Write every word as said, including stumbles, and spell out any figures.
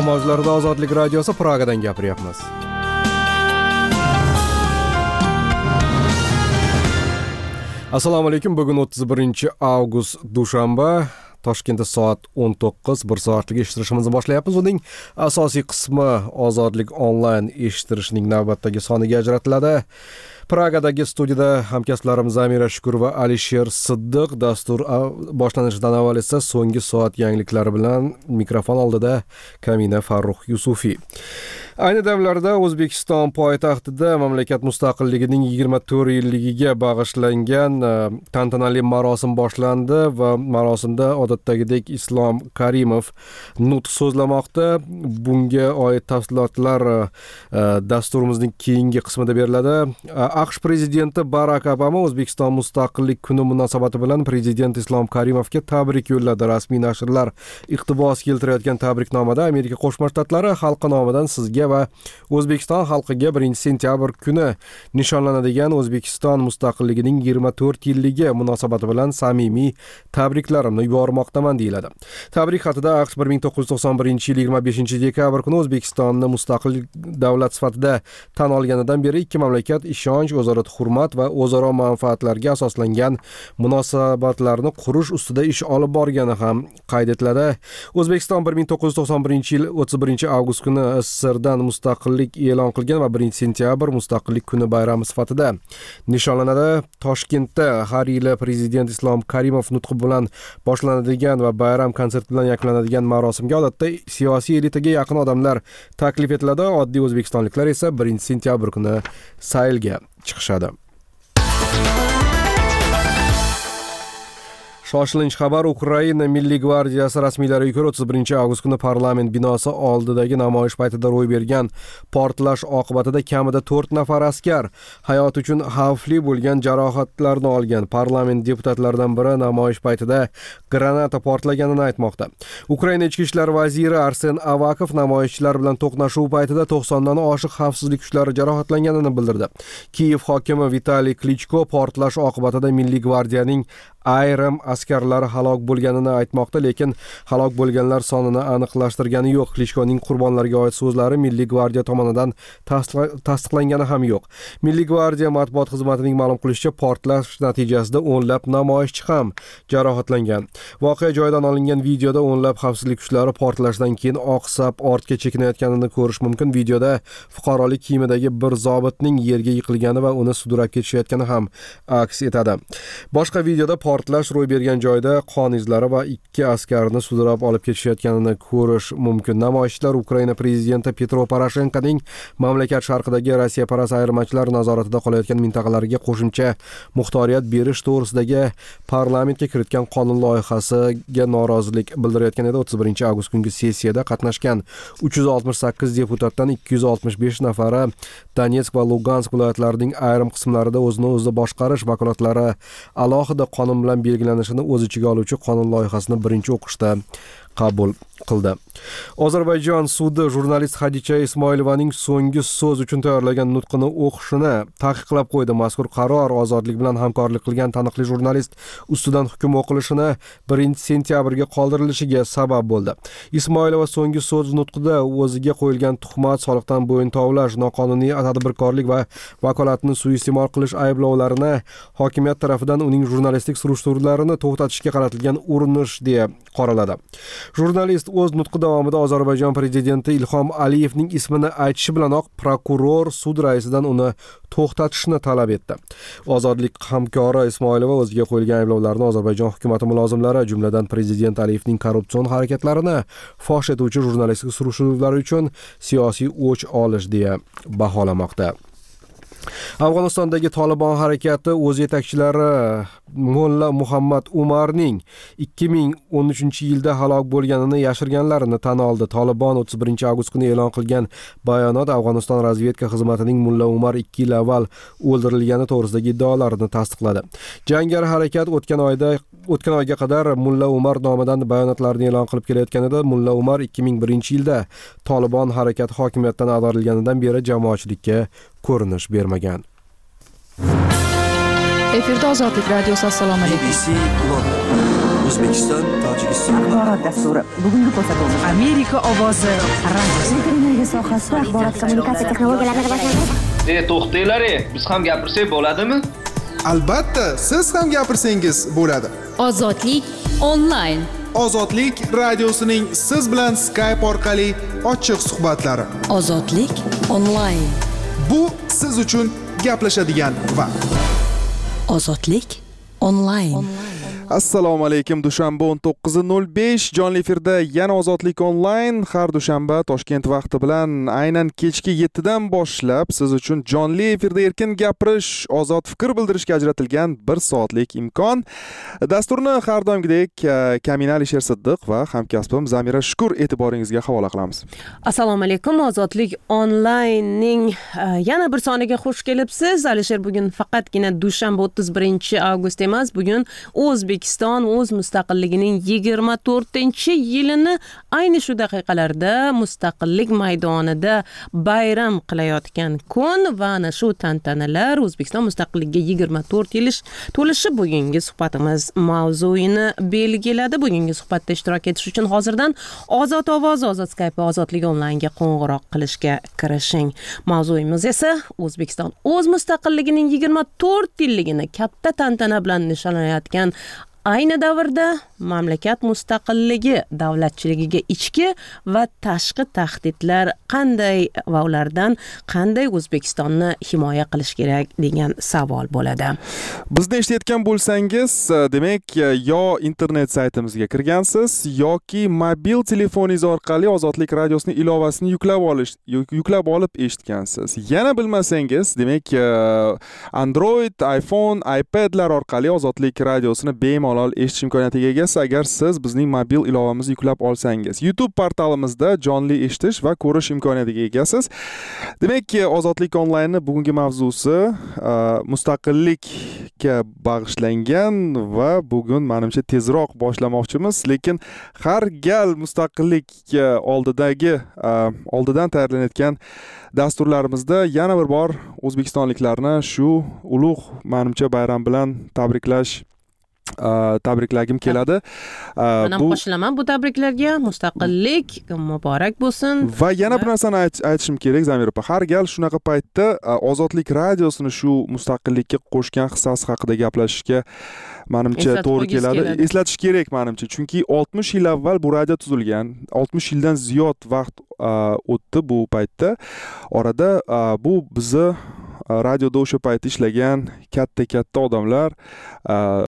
Assalom avjilarida Ozodlik radiosi Pragadan gapiryapmiz. Assalomu alaykum. Bugun o'ttiz birinchi avgust dushanba. Toshkentda soat o'n to'qqiz, bir soatlik eshittirishimizni boshlayapmiz. Uning asosiy qismi Ozodlik onlayn eshittirishning navbatdagi soniga ajratiladi. Pragadagi studiyada hamkasblarimiz Zamira Shukur va Alisher Siddiq. Dastur boshlanishidan avval esa so'nggi soat yangiliklari bilan mikrofon oldida Kamina Farruh Yusufiy. Ayni damlarda O'zbekiston poytaxtida mamlakat mustaqilligining yigirma to'rt yilligiga bag'ishlangan tantanali marosim boshlandi va marosimda odatdagidek Islom Karimov nutq so'zlamoqda. Bunga oid tafsilotlar dasturimizning keyingi qismida beriladi. AQSh prezidenti Barak Obama O'zbekiston mustaqillik kuni munosabati bilan prezident Islom Karimovga tabrik yo'lladi. Rasmiy nashrlar iqtibos keltirayotgan tabriknomada Amerika Qo'shma Shtatlari xalqi nomidan sizga va O'zbekiston xalqiga birinchi sentyabr kuni nishonlanadigan O'zbekiston mustaqilligining yigirma to'rt yilligi munosabati bilan samimiy tabriklarimni yubormoqdaman deyiladi. Tabrik xatida AQSh bir ming to'qqiz yuz to'qson birinchi yil yigirma beshinchi dekabr kuni O'zbekistonni mustaqil davlat sifatida tan olganidan beri ikki mamlakat ishonch, o'zaro hurmat va o'zaro manfaatlarga asoslangan munosabatlarni qurish ustida ish olib borgani ham qayd etiladi. O'zbekiston bir ming to'qqiz yuz to'qson birinchi yil o'ttiz birinchi avgust kuni SSRdan mustaqillik e'lon qilgan va birinchi sentyabr mustaqillik kuni bayrami sifatida nishonlanadi. Toshkentda har yili prezident Islom Karimov nutqi bilan boshlanadigan va bayram konserti bilan yakunlanadigan marosimga odatda siyosiy elitaga yaqin odamlar taklif etiladi. Oddiy o'zbekistonliklar esa birinchi sentyabr kuni saylga chiqishadi. Shoshilinch xabar: Ukraina Milliy gvardiyasi rasmiylariga ko'ra o'ttiz birinchi avgust kuni parlament binosi oldidagi namoyish paytida ro'y bergan portlash oqibatida kamida to'rt nafar askar hayot uchun xavfli bo'lgan jarohatlarni olgan. Parlament deputatlaridan biri namoyish paytida granata portlaganini aytmoqda. Ukraina ichki ishlar vaziri Arsen Avakov namoyishchilar bilan to'qnashuv paytida to'qsondan oshiq xavfsizlik kuchlari jarohatlanganini bildirdi. Kiyev hokimi Vitaliy Klichko portlash oqibatida Milliy gvardiyaning ayrim askarlari halok bo'lganini aytmoqda, lekin halok bo'lganlar sonini aniqlashtirgani yo'q. Klichkoning qurbonlarga oid so'zlari Milliy gvardiya tomonidan tasdiqlangani ham yo'q. Milliy gvardiya matbuot xizmatining ma'lum qilishicha, portlash natijasida o'nlab namoyishchi ham jarohatlangan. Voqea joyidan olingan videoda o'nlab xavfsizlik kuchlari portlashdan keyin oqsab ortga chekinayotganini ko'rish mumkin. Videoda fuqarolik kiyimidagi bir zobitning yerga yiqilgani va uni sudrab ketishayotgani ham aks etadi. Boshqa videoda portlash ro'y bergan joyda qon izlari va ikki askarni sudrab olib ketishayotganini ko'rish mumkin. Namoyishchilar Ukraina prezidenti Petro Poroshenkoning mamlakat sharqidagi Rossiyaparast ayirmachilar nazoratida qolayotgan mintaqalarga qo'shimcha muxtoriyat berish to'g'risidagi parlamentga kiritgan qonun loyihasiga norozilik bildirayotgan edi. o'ttiz birinchi avgust kungi sessiyada qatnashgan uch yuz oltmish sakkiz deputatdan ikki yuz oltmish besh nafari Donetsk va Lugansk viloyatlarining ayrim qismlarida o'zini o'zi boshqarish vakolatlari alohida qonun bilan belgilanishini o'z ichiga oluvchi qonun loyihasini birinchi o'qishda qabul qildi. Ozarbayjon sudi jurnalist Xadicha Ismoilovaning so'nggi so'z uchun tayyorlagan nutqini o'qishini taqiqlab qo'ydi. Mazkur qaror Ozodlik bilan hamkorlik qilgan taniqli jurnalist ustidan hukm o'qilishini birinchi sentyabrga qoldirilishiga sabab bo'ldi. Ismoilova so'nggi so'z nutqida o'ziga qo'yilgan tuhmat, soliqdan bo'yin tovlash, noqonuniy tadbirkorlik va vakolatni suiiste'mol qilish ayblovlarini hokimiyat tarafidan uning jurnalistik surishtiruvlarini to'xtatishga qaratilgan urinish deya qoraladi. Jurnalist o'z nutqi davomida Ozarbayjon prezidenti Ilhom Aliyevning ismini aytishi bilanoq prokuror sud raisidan uni to'xtatishni talab etdi. Ozodlik hamkori Ismoilova o'ziga qo'yilgan ayblovlarni Ozarbayjon hukumatı mulozimlari, jumladan prezident Aliyevning korrupsion harakatlarini fosh etuvchi jurnalistik surishtiruvlar uchun siyosiy o'ch olish deya baholamoqda. Afg'onistondagi Tolibon harakati o'z yetakchilari Mulla Muhammad Umarning ikki ming o'n uchinchi yilda halok bo'lganini yashirganlarini tan oldi. Tolibon o'ttiz birinchi avgust kuni e'lon qilgan bayonot Afg'oniston razvedka xizmatining Mulla Umar ikki yil avval o'ldirilgani to'g'risidagi iddaolarini tasdiqladi. Jangari harakat o'tgan oyda o'tgan oyga qadar Mulla Umar nomidan bayonotlarni e'lon qilib kelayotganida, Mulla Umar ikki ming birinchi yilda Tolibon harakati hokimiyatdan ag'darilganidan beri jamoatchilikka ko'rinish bermagan. Efirda Ozodlik radiosi. Assalomu alaykum. O'zbekiston, Tojikiston axborot dasturi bugungi ko'rsatuvimiz Amerika ovozi radiosi. televiziya sohasida axborot kommunikatsiya texnologiyalarini rivojlantirish. E to'xtanglar, biz ham gapirsak bo'ladimi? Albatta, siz ham gapirsangiz bo'ladi. Ozodlik onlayn. Ozodlik radiosining siz bilan Skype orqali ochiq suhbatlari. Ozodlik onlayn. Bu siz uchun gaplashadigan vaqt. Ozodlik onlayn. Assalomu alaykum. Dushanba o'n to'qqiz nol besh jonli efirda yana Ozodlik onlayn har dushanba Toshkent vaqti bilan aynan kechki yetti dan boshlab siz uchun jonli efirda erkin gapirish, ozod fikr bildirishga ajratilgan bir soatlik imkon. Dasturni har doimgidek Kamina Alisher Siddiq va hamkasbim Zamira Shukur e'tiboringizga havola qilamiz. Assalomu alaykum. Ozodlik onlaynning yana bir soniga xush kelibsiz. Alisher, bugun faqatgina dushanba o'ttiz birinchi avgust emas, bugun O'zbek O'zbekiston o'z mustaqilligining yigirma to'rtinchi yilini ayni shu daqiqalarda mustaqillik maydonida bayram qilayotgan kun va ana shu tantanalar O'zbekiston mustaqilligiga yigirma to'rt yil to'lishi bugungi suhbatimiz mavzuini belgiladi. Bugungi suhbatda ishtirok etish uchun hozirdan Ozod ovoz, Ozod Skype, Ozodlik onlaynga qo'ng'iroq qilishga kirishing. Mavzuyimiz esa O'zbekiston o'z mustaqilligining yigirma to'rt yilligini katta tantana bilan nishonlayotgan ayni davrda mamlakat mustaqilligi, davlatchiligiga ichki va tashqi tahdidlar qanday va ulardan qanday O'zbekistonni himoya qilish kerak degan savol bo'ladi. Bizni eshitayotgan bo'lsangiz, demak, yo internet saytimizga kirgansiz yoki mobil telefoningiz orqali Ozodlik radiosining ilovasini yuklab olish, yuklab olib eshitgansiz. Yana bilmasangiz, demak, Android, iPhone, iPadlar orqali Ozodlik radiosini bemalol eshitish imkoniyatiga egasiz agar siz bizning mobil ilovamizni yuklab olsangiz. YouTube portalimizda jonli eshitish va ko'rish imkoniyatiga egasiz. Demak, Ozodlik onlaynning bugungi mavzusi mustaqillikka bag'ishlangan va bugun menimcha tezroq boshlamoqchimiz, lekin har gal mustaqillik oldidagi oldidan tayyorlanayotgan dasturlarimizda yana bir bor o'zbekistonliklarni shu ulug' menimcha bayram bilan tabriklash tabriklagim keladi. Men ham qo'shilaman bu tabriklarga. Mustaqillik muborak bo'lsin. Va yana bir narsani aytishim kerak, Zamir opa. Har gal shunaqa paytda Ozodlik radiosini shu mustaqillikka qo'shgan hissasi haqida gaplashishga menimcha to'g'ri keladi. Eslatish kerak menimcha, chunki oltmish yil avval bu radio tuzilgan. oltmish yildan ziyod vaqt o'tdi bu paytda. Orada bu bizni radioda o'sha payt ishlagan katta-katta odamlar